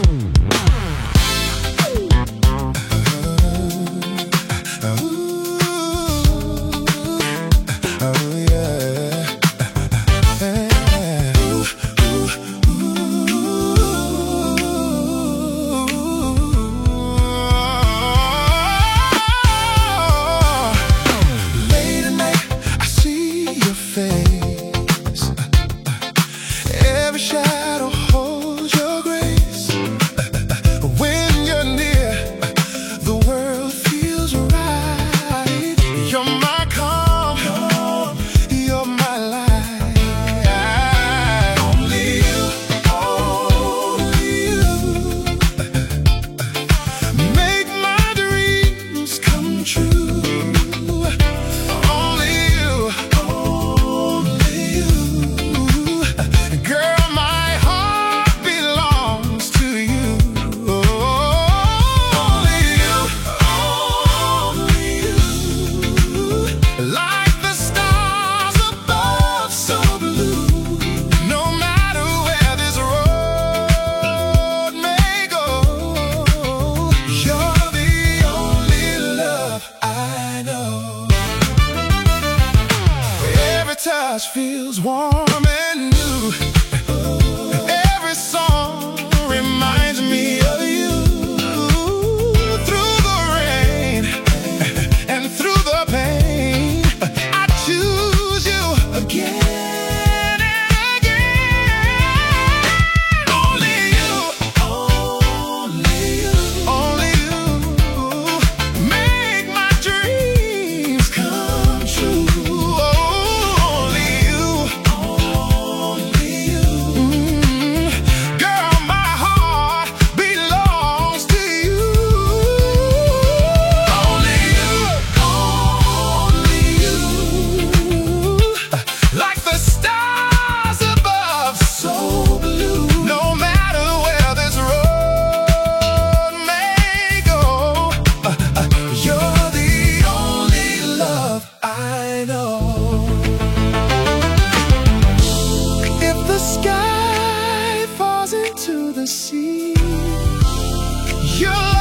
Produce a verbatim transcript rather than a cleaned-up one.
Every shadow holds your grace. When you're near, the world feels right. You're my calm, you're my light. Only you, only you make my dreams come true. Only you, only you. Girl, touch feels warm and new. Every song reminds me of you. Through the rain and through the pain, I choose you again and again. Only you, only you, only you make my dreams come true. Sky falls into the sea. You're